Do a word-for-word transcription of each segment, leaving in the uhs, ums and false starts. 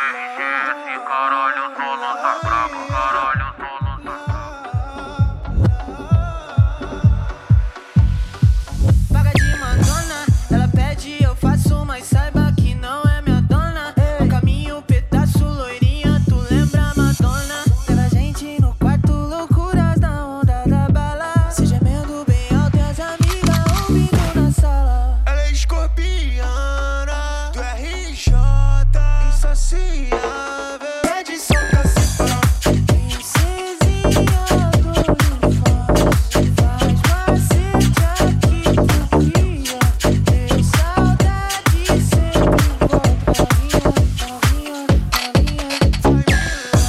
Esse caralho, o sono tá brabo, caralho, o sono tá brabo. Paga de mandona, ela pede, eu faço, mas saiba que não é minha dona. No caminho, pedaço, loirinha, tu lembra Madonna? Leva a gente no quarto, loucuras da onda da bala. Se gemendo bem alto e as amigas ouvindo na sala. Ela é escorpiana, do R J, insaciável. Pede soca separada. Princesinha do uniforme, faz macete aqui tu cria. Ter saudade sempre volta. Novinha, novinha,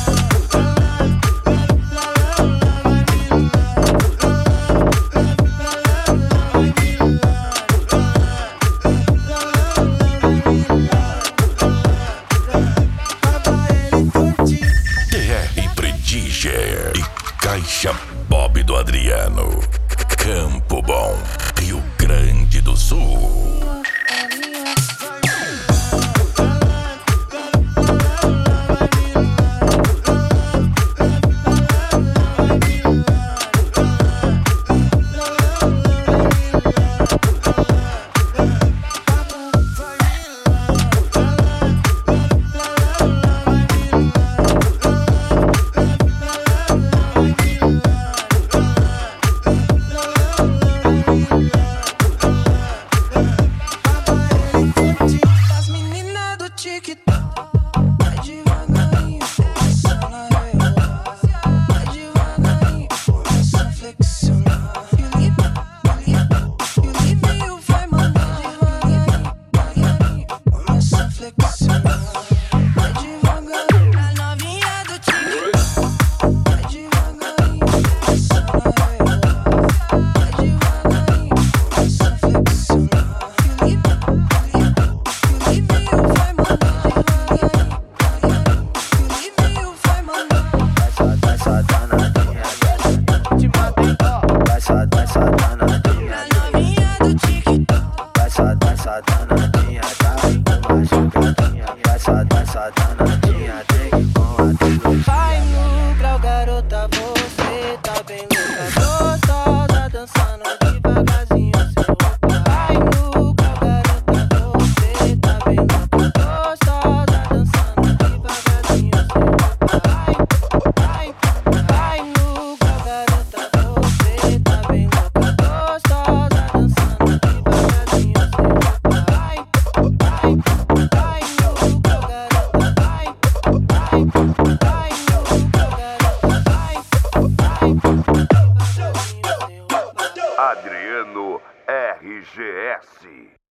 T R Prediger e Caixa Bob do Adriano. Campo Bom, Rio Grande do Sul. as meninas do TikTok. Vai devagarinho, começa na real. Vai devagarinho, começa a flexionar. Felipe, Felipe, Felipe vai mandar devagarinho, devagarinho, começa a flexionar. Vai devagarinho, a novinha do TikTok. Vai devagarinho, começa na real. Vai devagarinho, começa a flexionar. Felipe, Felipe vai mandar devagarinho, Felipe vai mandar. Vai só danadinha, te matei, vai só, vai só danadinha, A novinha do TikTok. vai só, vai só danadinha, tá bem com uma jogadinha, vai só, vai só danadinha, tem que com a trilogia. Vai no grau, garota, você tá bem louca, gostosa, dançando devagarzinho seu pai. Vai no grau, garota, você tá bem louca, gostosa, dançando devagarzinho seu pai. Vai, vai no grau, garota, você tá bem louca, gostosa, dançando devagarzinho seu pai. Vai, vai no grau, garota, vai, vai, vai no grau, garota, vai, vai, devagarzinho seu pai. Adriano R G S.